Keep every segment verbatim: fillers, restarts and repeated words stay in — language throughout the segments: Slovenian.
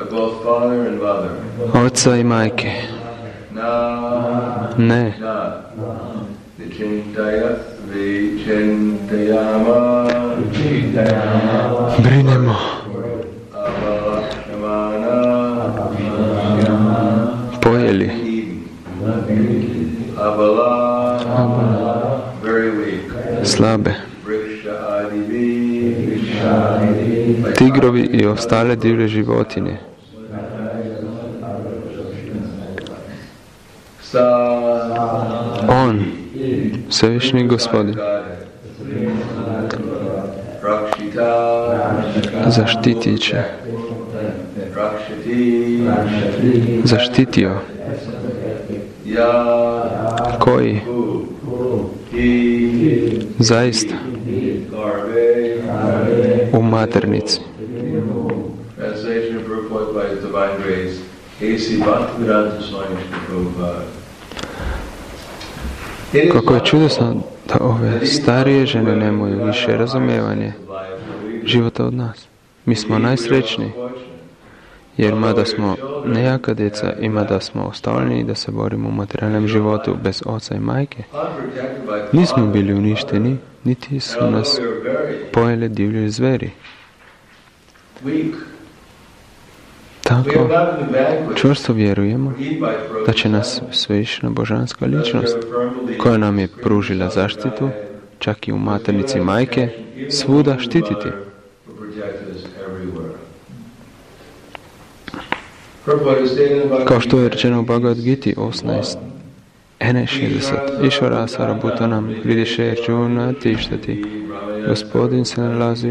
Oca i majke. Ne. Brinemo. Pojeli. Slabe. Tigrovi i ostale divlje životinje. On, Svevišnji Gospodin, zaštitit će, zaštitio, koji zaista u maternici. Kako je čudesno da ove starije žene nemaju više razumijevanje života od nas. Mi smo najsrećniji, jer mada smo nejaka djeca i mada smo ostavljeni da se borimo u materijalnom životu bez oca i majke, nismo bili uništeni, niti su nas pojele divlje zveri. Tako, čvrsto vjerujemo da će nas svevišnja božanska ličnost, koja nam je pružila zaštitu, čak i u maternici majke, svuda štititi. Kao što je rečeno u Bhagavad Giti osamnaest šezdeset, Išvara Sarabhutanam Hridiše Arjuna tištati. Gospodin se nalazi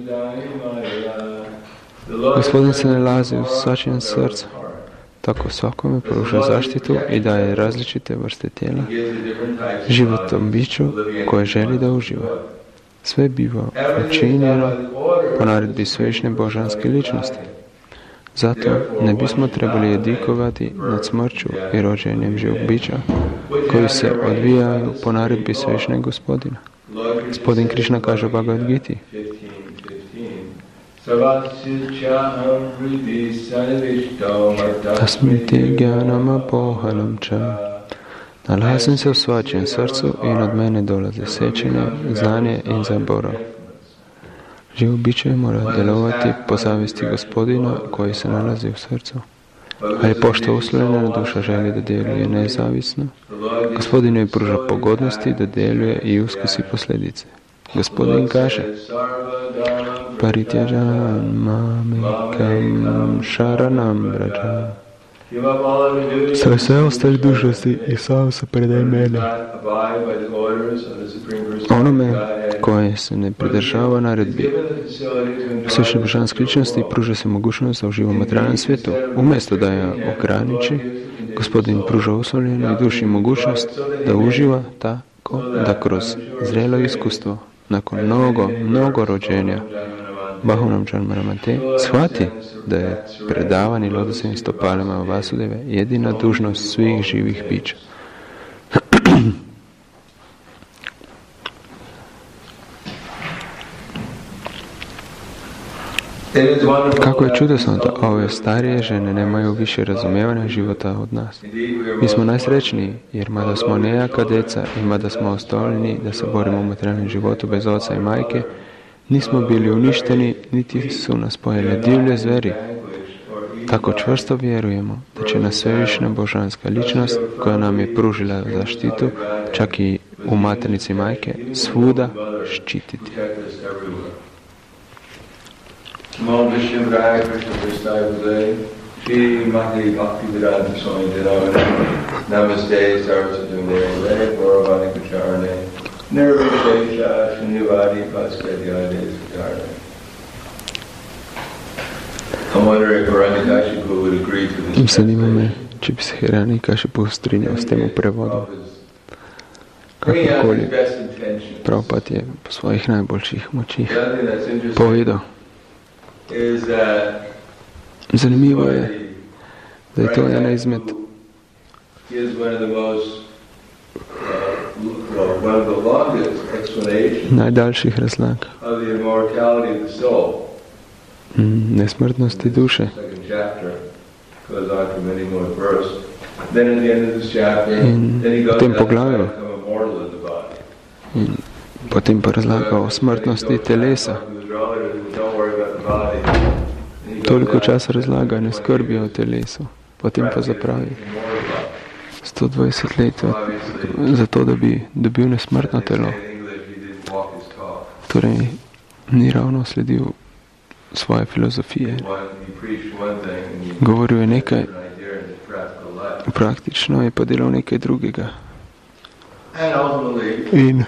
Gospodin se nalazi u svačijem srcu. Tako svakome pruža zaštitu i daje različite vrste tijela životom biću koje želi da uživa. Sve biva učinjeno po naredbi svevišnje božanske ličnosti. Zato ne bismo trebali jedikovati nad smrću i rođenjem živog bića koji se odvijaju po naredbi svevišnjeg Gospodina. Gospodin Krišna kaže u Bhagavad Giti: Tasmiti gyanama pohanam ča. Nalazim se u svačijem srcu i od mene dolaze sjećanje, znanje i zaborav. Živo biće mora djelovati po savjesti Gospodina koji se nalazi u srcu. Ali pošto uslovljena duša želi da djeluje nezavisno, Gospodin joj pruža pogodnosti da djeluje i uskusi posljedice. Gospodin kaže: Parityajan mamekam sharanam vraja. Sve sve ostali dužnosti i samo se predaj mene. Onome koje se ne pridržava naredbi svevišnje božanske ličnosti pruža se mogućnost da uživa u materijalnom svijetu. Umjesto da je ograniči, Gospodin pruža uslovljenoj duši mogućnost da uživa tako da kroz zrelo iskustvo, nakon mnogo, mnogo rođenja, Bahunam Džanmaramate shvati da je predavanje lotosovim stopalima Vasudeve jedina dužnost svih živih bića. Kako je čudesno da ove starije žene nemaju više razumijevanja života od nas. Mi smo najsrećniji, jer mada smo nejaka djeca i mada smo ostavljeni da se borimo u materijalnom životu bez oca i majke, nismo bili uništeni, niti su nas pojele divlje zveri. Tako čvrsto vjerujemo da će nas svevišnja božanska ličnost, koja nam je pružila zaštitu, čak i u maternici majke, svuda štititi. Zanima me, če bi se Hiranyakashipu strinjal s tem prevodom. Kakokoli Prabhupada je po svojih najboljših močih povedal. Zanimivo je, da je to ena izmed najdaljših razlag nesmrtnosti duše In v tem poglavju in potem pa razlaga o smrtnosti telesa. Toliko časa razlaga, ne skrbijo o telesu, potem pa zapravi sto dvajset let za to, da bi dobil nesmrtno telo. Torej, ni ravno sledil svoje filozofije. Govoril je nekaj, praktično je pa delal nekaj drugega. In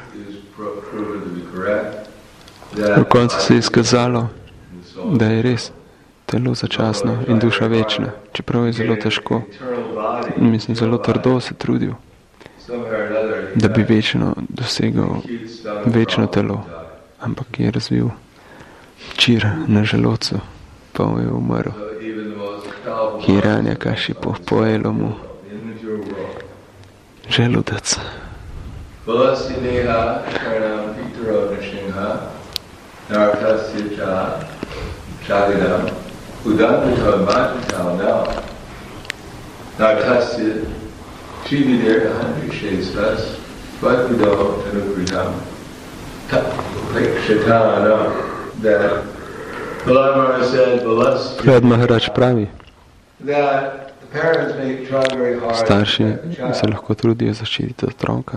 v koncu se je izkazalo, da je res telo začasno in duša večna, čeprav je zelo težko, mislim, zelo trdo se trudil, da bi večno dosegal večno telo, ampak je razvil čir na želodcu, pa mu je umrl. Hiranyakashipu, pojelo mu želodec. Prahlad Maharač pravi, starši se lahko trudijo zaščititi otroka,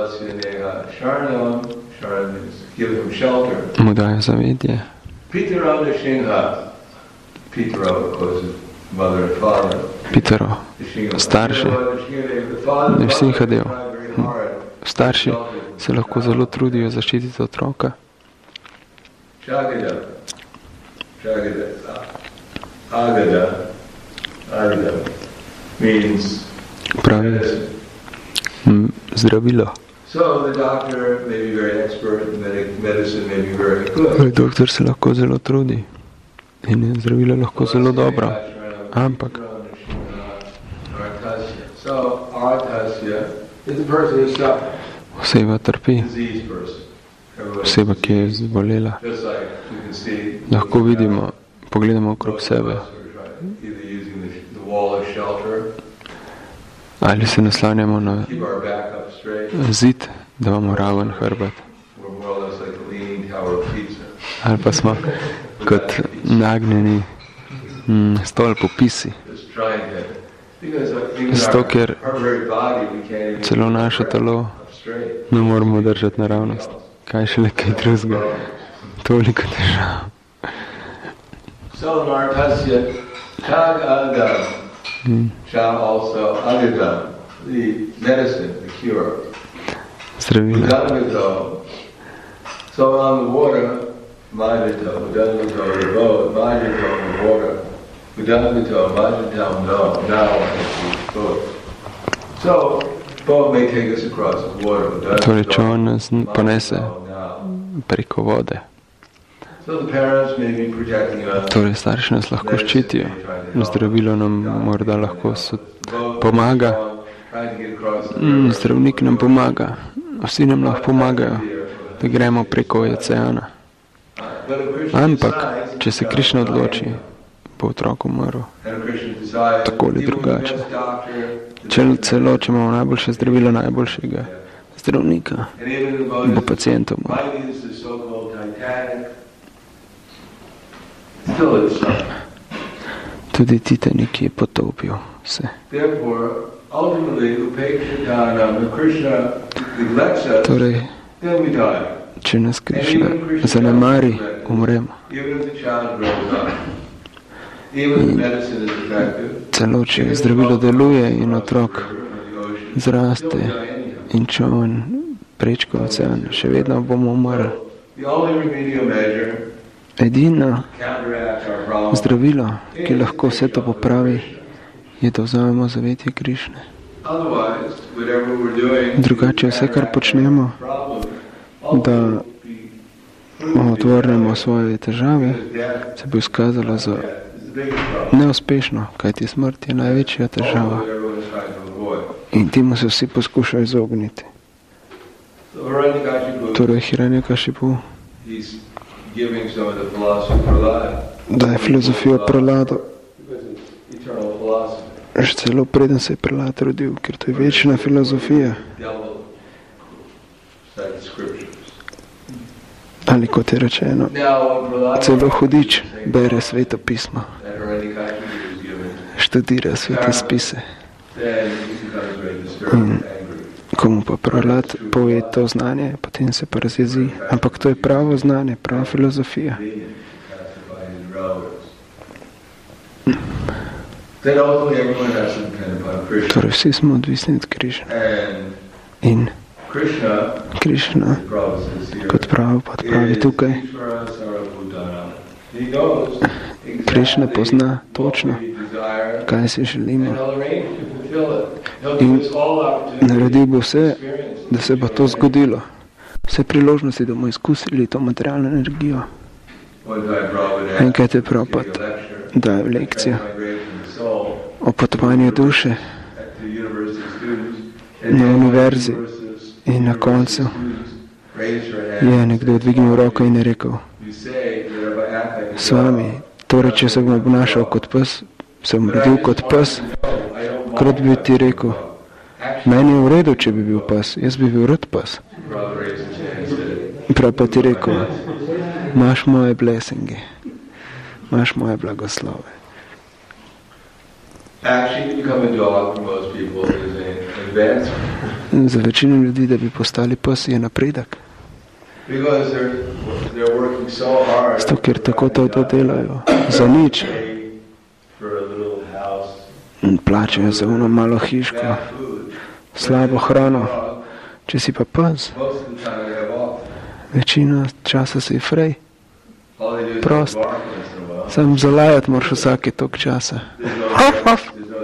mu dajo zavedje. Pitero, starši, Nrsimhadev, starši se lahko zelo trudijo zaščititi otroka. Pravi zdravilo. Doktor se lahko zelo trudi in je zdravilo lahko zelo dobro, ampak oseba trpi, oseba, ki je zbolela. Lahko vidimo, pogledamo okrog sebe, ali se naslanjamo na zid, da imamo raven hrbet, ali pa smo kot nagnjeni mm, stolp v pisi. Zato, ker celo naše telo ne moramo držati naravnost. Kaj šele kaj drugega. Toliko težav. Mm. Zdravila. Torej, če on nas ponese preko vode. Torej, starši nas lahko ščitijo. Zdravilo nam morda lahko pomaga. Zdravnik nam pomaga. Vsi nam lahko pomagajo, da gremo preko oceana. Ampak, če se Krišna odloči, bo otrok umrl. Tako ali drugače. Če celo, če imamo najboljše zdravilo najboljšega zdravnika, bo pacient umrl. Tudi Titanik je potopil se. Torej, če nas Krišna zanemari, umremo. In celo, če zdravilo deluje in otrok zraste in če on prečka ocean, še vedno bomo umrli. Edino zdravilo, ki lahko vse to popravi, je, da vzamemo zavetje Krišne. Drugače vse, kar počnemo, da odvrnemo svoje težave, se bo izkazalo za neuspešno, kajti smrt je največja težava. In temu se vsi poskušajo izogniti. Torej, Hiranyakashipu daje filozofijo Prahladu, Že celo preden se je prelat rodil, ker to je večna filozofija. Ali kot je rečeno, celo hudič bere Sveto pismo, študira svete spise. In komu pa Prahlad pove to znanje, potem se pa razjezi. Ampak to je pravo znanje, prava filozofija. Torej vsi smo odvisni od Krišne. In Krišna, kot pravi, pravi tukaj, Krišna pozna točno, kaj si želimo. In naredil bo vse, da se bo to zgodilo. Vse priložnosti, da bomo izkusili to materialno energijo. Enkrat je Prabhupada dal lekcijo o potovanju duše na univerzi in na koncu je nekdo dvignil roko in je rekel: Svami, torej, če se bom obnašal kot pes, sem rodil kot pes, krat bi ti rekel, meni je v redu, če bi bil pes, jaz bi bil rad pes. Prav pa ti rekel, imaš moje blessinge, imaš moje blagoslove. Za večino ljudi, da bi postali pes, je napredek. Zato, ker tako to delajo za nič. Plačajo za ono malo hiško, slabo hrano. Če si pa pes, večino časa si frej, prost. Sam zalajati moraš vsake tok časa. Haf, haf.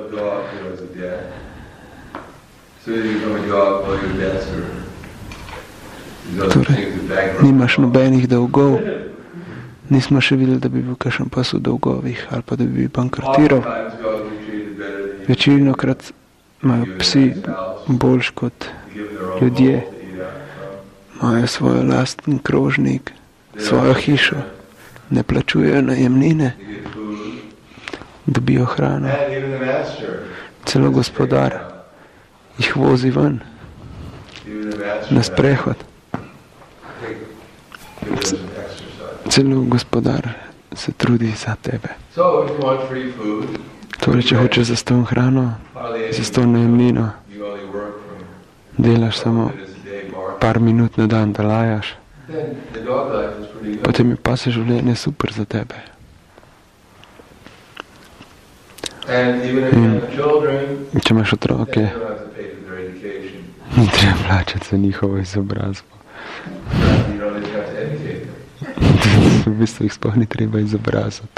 Torej, nimaš nobenih dolgov. Nismo še videli, da bi bil kakšen pes v dolgovih ali pa da bi bankrotiral. Večinokrat imajo psi boljš kot ljudje. Imajo svoj lastni krožnik, svojo hišo, ne plačujejo najemnine, dobijo hrano. Celo gospodar jih vozi ven na sprehod. Celo gospodar se trudi za tebe. Torej, če hočeš zastonj hrano, zastonj najemnino, delaš samo par minut na dan, da lajaš, potem je pa se življenje super za tebe. In če imaš otroke, ni treba plačati za njihovo izobrazbo. V bistvu jih sploh ni treba izobraziti.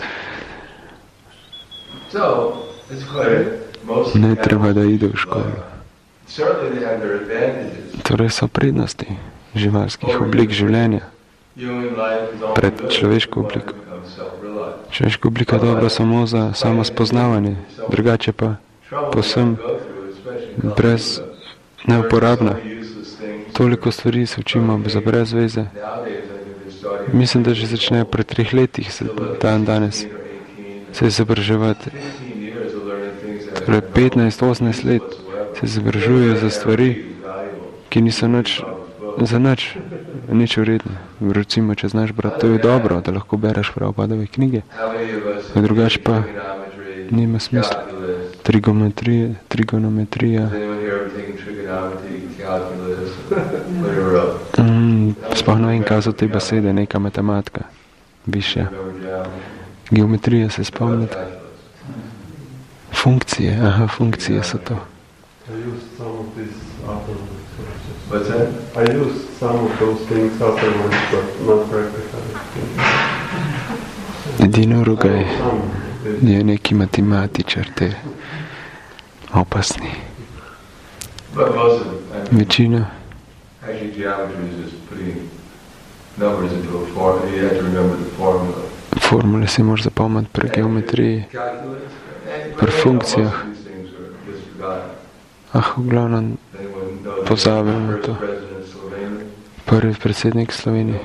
Ne treba, da ide v školo. Torej so prednosti živalskih oblik življenja pred človeško obliko. Človeška oblika je dobra samo za samo spoznavanje, drugače pa povsem brez neuporabna. Toliko stvari se učimo za brez veze. Mislim, da že začnejo pri treh letih dan danes se izobraževati. Torej petnajst osemnajst let se izobražujejo za stvari, ki niso nič, za nič, nič vredne. Recimo, če znaš brati, to je dobro, da lahko bereš Prabhupadove knjige. A drugače pa nima smisla. Trigonometrija, trigonometrija. Mm, sploh ne vem, kaj so te besede, neka matematika, višja. Geometrija se spomnite? Funkcije, aha, funkcije so to. Edino rugaj je neki matematičar, te opasni. Večina formule si moraš zapomniti pri geometriji, pri funkcijah. Ah, v glavnem pozabimo to. Prvi predsednik Slovenije.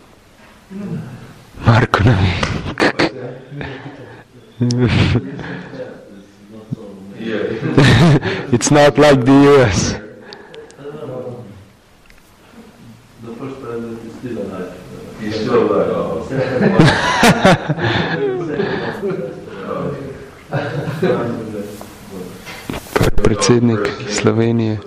Marko Novik. It's not like the U S. The first president is still alive. He's still alive. Predsednik Slovenije.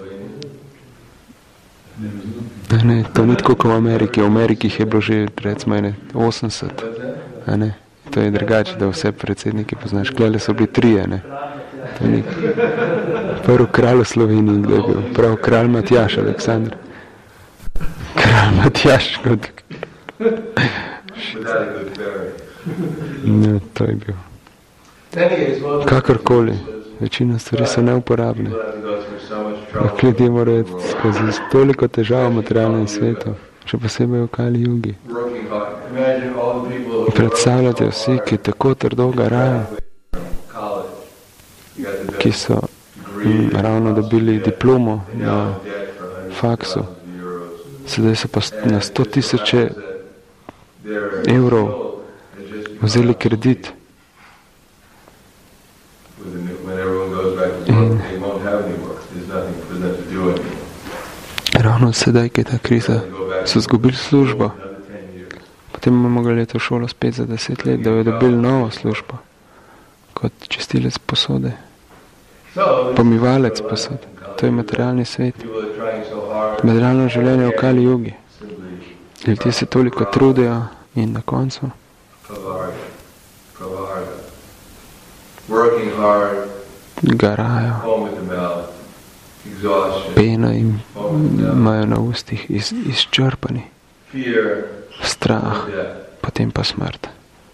Ne, ne, to ni tako kot v Ameriki. V Ameriki je bilo že recimo ene osemdeset. A ne? To je drugače, da vse predsednike poznaš. Klele so bili trije, ne? To ni. Prvi kralj v Sloveniji, kdo je bil? Prav kralj Matjaž Aleksandr. Kralj Matjaž, kot... Ne, to je bil. Kakorkoli, večina stvari so neuporabne. Lahko ljudje morajo skozi toliko težav v materialnem svetu, še posebej v Kali Jugi. Predstavljate vsi, ki tako trdo garajo, ki so m, ravno dobili diplomo na faksu, sedaj so pa na sto tisoče evrov vzeli kredit. In ravno sedaj, ki je ta kriza, so zgubili službo. Potem bomo mogli to šolo spet za deset let, da bodo dobili novo službo, kot čistilec posode, pomivalec posode. To je materialni svet. Materialno življenje v Kali Jugi. Ljudje se toliko trudijo in na koncu garajo, pena jim imajo na ustih, iz, izčrpani, strah, potem pa smrt.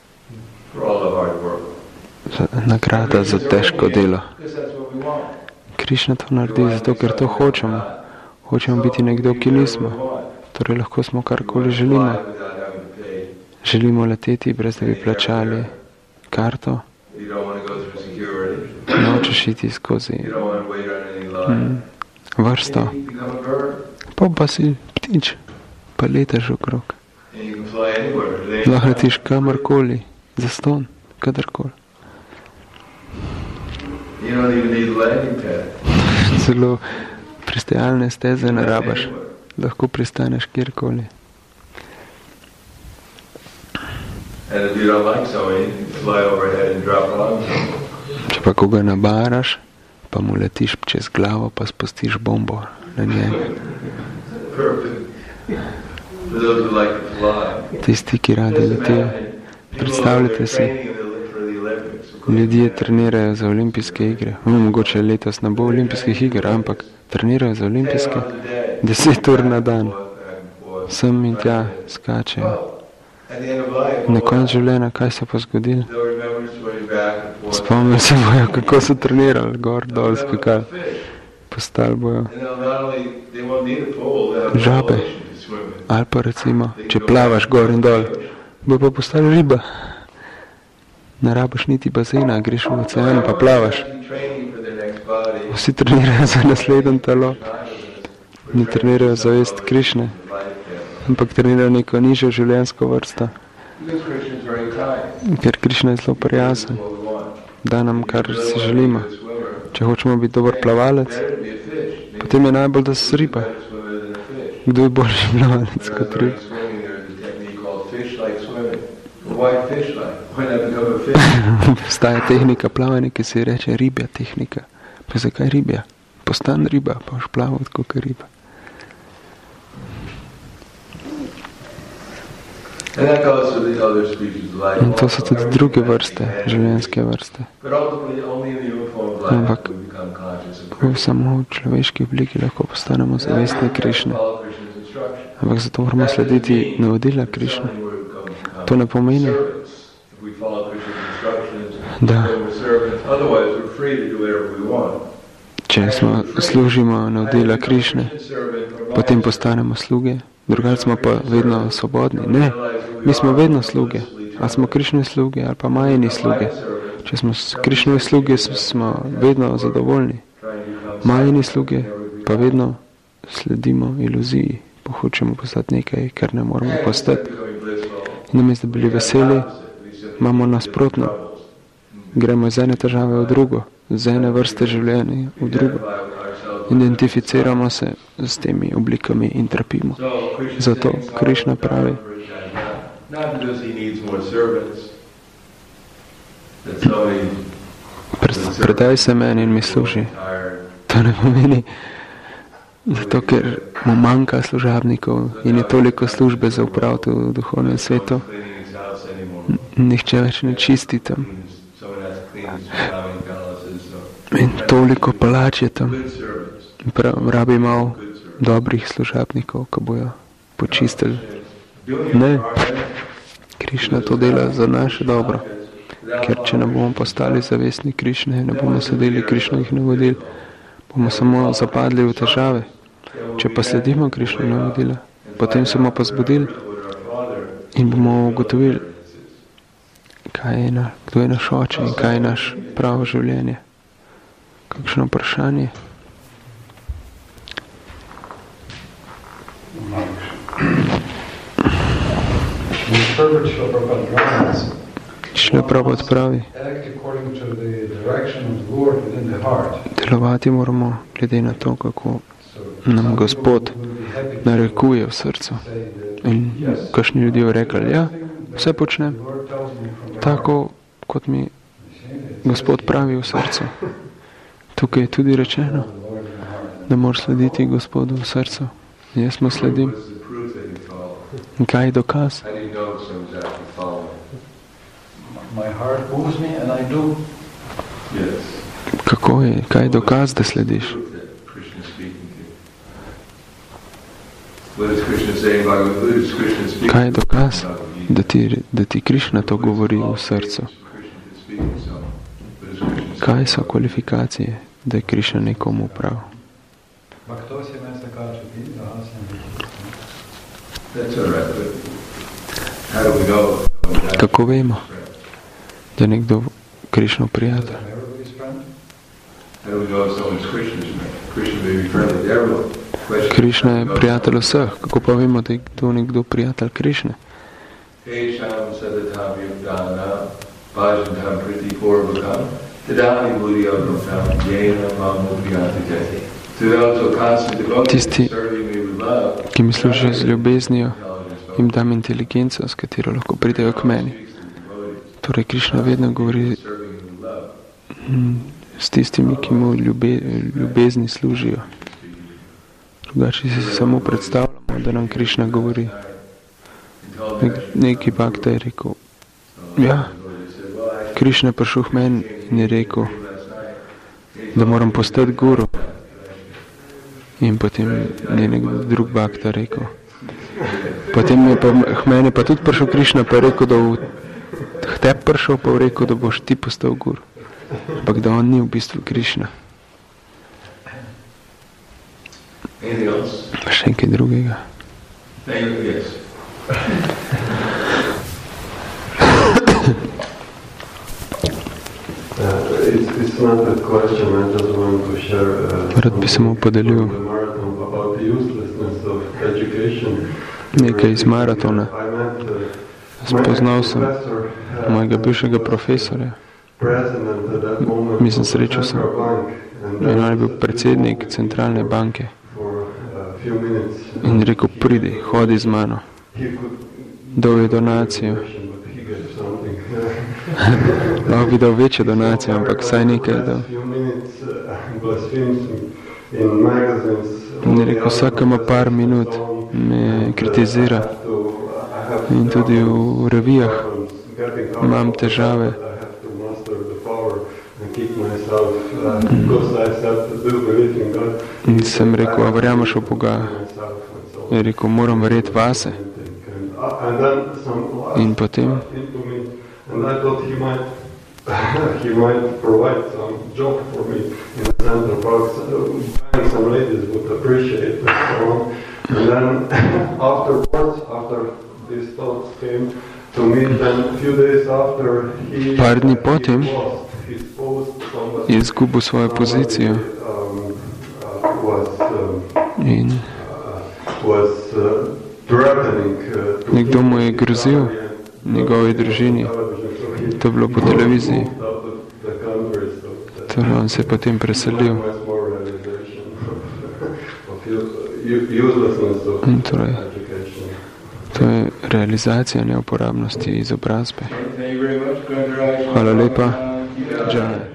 Nagrada za težko delo. Krišna to naredi zato, ker to hočemo. Hočemo biti nekdo, ki nismo. Torej lahko smo karkoli želimo. Želimo leteti, brez da bi plačali karto. Nočeš iti skozi mm, vrsto. Pa pa si ptič, pa letaš okrog. Lahko letiš kamorkoli, zastonj, kadarkoli. Celo pristajalne steze ne rabaš. Lahko pristaneš kjerkoli. Če pa koga nabaraš, pa mu letiš čez glavo, pa spustiš bombo na njega. Tisti, ki radi letijo, predstavljate si, ljudje trenirajo za olimpijske igre. Mogoče letos ne bo olimpijskih iger, ampak trenirajo za olimpijske deset ur na dan. Sem in tja skačejo. Na koncu življenja, kaj se pa zgodilo? Spomnili se bojo, kako so trenirali, gor, dol, skakali. Postali bojo žabe. Ali pa recimo, če plavaš gor in dol, bo pa postali riba. Ne rabaš niti bazena, greš v ocean pa plavaš. Vsi trenirajo za naslednje telo. Ne trenirajo za vest Krišne, ampak trenirajo neko nižjo življenjsko vrsto. Ker Krišna je zelo prijazen, da nam kar si želimo. Če hočemo biti dober plavalec, potem je najbolj, da si riba. Kdo je boljši plavalec kot riba? Obstaja tehnika plavanja, ki se reče ribja tehnika. Pa zakaj ribja? Postan riba, pa boš plaval tako kot riba. In to so tudi druge vrste, življenjske vrste. Ampak ko samo v človeški obliki lahko postanemo zavestni Krišne. Ampak zato moramo slediti navodila Krišne. To ne pomeni, da če smo služimo navodila Krišne, potem postanemo sluge, drugače smo pa vedno svobodni. Ne, mi smo vedno sluge. Ali smo Krišne sluge ali pa Majini sluge. Če smo Krišne sluge, smo vedno zadovoljni. Majini sluge pa vedno sledimo iluziji. Hočemo postati nekaj, kar ne moramo postati. In namesto da bili veseli, imamo nasprotno. Gremo iz ene težave v drugo. z ene vrste življenja v drugo. Identificiramo se s temi oblikami in trpimo. Zato Krišna pravi, predaj se meni in mi služi. To ne pomeni, zato ker mu manjka služabnikov in je toliko službe za upraviti v duhovnem svetu. Nihče več ne čisti tam. In toliko palač je tam. Prav, rabi malo dobrih služabnikov, ko bojo počistili. Ne, Krišna to dela za naše dobro. Ker če ne bomo postali zavestni Krišne, ne bomo sledili Krišnovih navodil, bomo samo zapadli v težave. Če pa sledimo Krišnove navodila, potem se bomo pa zbudili in bomo ugotovili, kaj je na, kdo je naš oče in kaj je naš pravo življenje. Kakšno vprašanje? Šle Prabhupada pravi, delovati moramo glede na to, kako nam Gospod narekuje v srcu. In kakšni ljudje rekli, ja, vse počnem tako, kot mi Gospod pravi v srcu. Tukaj je tudi rečeno, da moraš slediti Gospodu v srcu. Jaz mu sledim. In kaj je dokaz? Kako je? Kaj je dokaz, da slediš? Kaj je dokaz, da ti, da ti Krišna to govori v srcu? Kaj so kvalifikacije, da je Krišna nekomu prav? Kako vemo, da je nekdo Krišnov prijatelj? Krišna je prijatelj vseh. Kako pa vemo, da je kdo nekdo prijatelj Krišne? Tisti, ki mi služijo z ljubeznijo, jim dam inteligenco, s katero lahko pridejo k meni. Torej, Krišna vedno govori s tistimi, ki mu ljube, ljubezni služijo. Drugače si samo predstavljamo, da nam Krišna govori. Neki bhakta je rekel, ja, Krišna je prišel k meni in je rekel, da moram postati guru. In potem je nek drug bhakta rekel. Potem je pa k meni pa tudi prišel Krišna, pa je rekel, da v tebe prišel, pa je rekel, da boš ti postal guru. Ampak da on ni v bistvu Krišna. Še nekaj drugega. Rad bi samo podelil nekaj iz maratona. Spoznal sem mojega bivšega profesorja. Mislim, srečal sem. In on je bil predsednik centralne banke. In rekel, pridi, hodi z mano. Dal je donacijo. Lahko bi dal večjo donacijo, ampak vsaj nekaj je dal. In je rekel, vsak ima par minut, me kritizira. In tudi v revijah imam težave. In sem rekel, a verjameš v Boga? Je rekel, moram verjeti vase. In potem he might provide some job for me in the Central Park. And some ladies would appreciate it and so on. And then afterwards, after these thoughts came to me, then a few days after he Par dni potem lost his post, je izgubil svojo pozicijo um, uh, was, um, in uh, was uh, threatening uh, to nekdo mu je grozil, njegovi družini. To je bilo po televiziji. Torej on se je potem preselil. In torej, to je realizacija neuporabnosti izobrazbe. Hvala lepa. Jai.